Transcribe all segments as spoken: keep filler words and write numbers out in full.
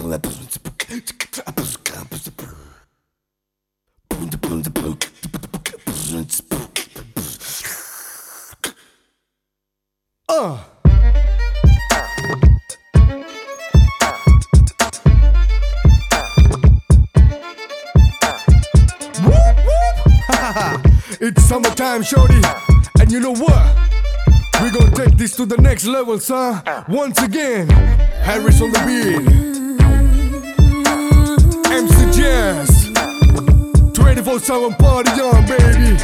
Uh. It's summertime, shorty, and you know what? We're gonna take this to the next level, son. Once again, Harris on the beat, M C Jazz, twenty-four seven party on, baby.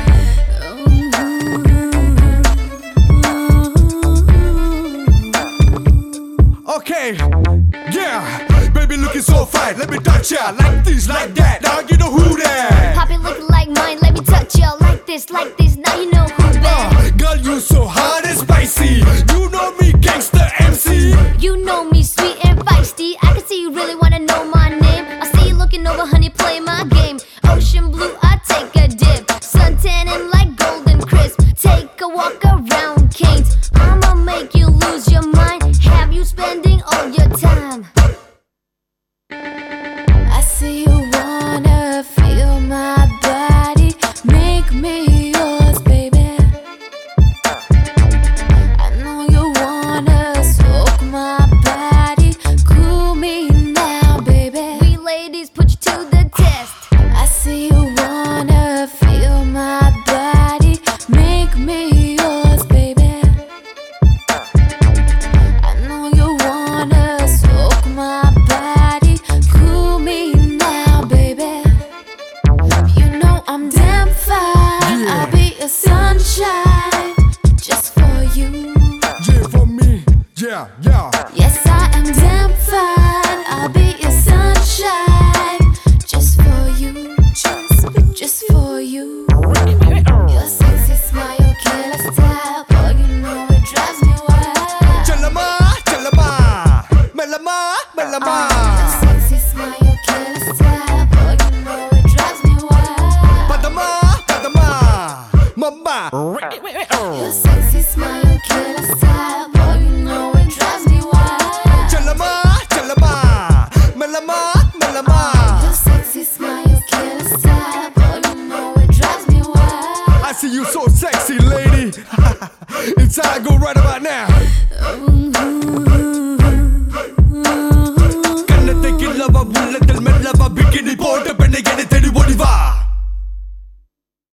Okay, yeah, baby looking so fine. Let me touch ya like this, like that. Now you know who that. Poppy looking like mine. Let me touch ya like this, like this. Now you know who that. Uh, girl, you so hot and spicy. You know me, gangster M C. You know me, sweet and feisty. I can see you really wanna know my name. I see you looking over, honey, play my game. Ocean blue, I take a dip. Sun tanning like golden crisp. Take a walk around Kings. I'ma make you lose your mind. Have you spending all your time? I see you wanna feel my body, make me yours, baby. I know you wanna soak my body, cool me now, baby. We ladies put you to the test. I see you wanna feel my body, make me yours, baby. I know you wanna soak my body, cool me now, baby. You know I'm damn fine, Yeah. I'll be your sunshine, just for you. Yeah, for me, yeah, yeah. Yes, I am damn fine, I'll be your sunshine, just for you, just, just for you. Your sexy smile, your killer style, boy, you know it drives me wild. Chalama, chalama, melama, melama. Your sexy smile, your killer style, boy, you know it drives me wild. Padama, padama, mama. Your sexy smile, your killer style, boy, you know it drives me wild. Chalama, chalama, melama, melama. Your sexy smile, your killer style, boy, you know it drives me wild. I see you so sexy, lady. It's how I go right about now. கண்ணத்தை கிள்ளவா உள்ளத்தில் மெல்லவா bikini போட்ட பெண்ணை என்னை தேடி ஓடிவா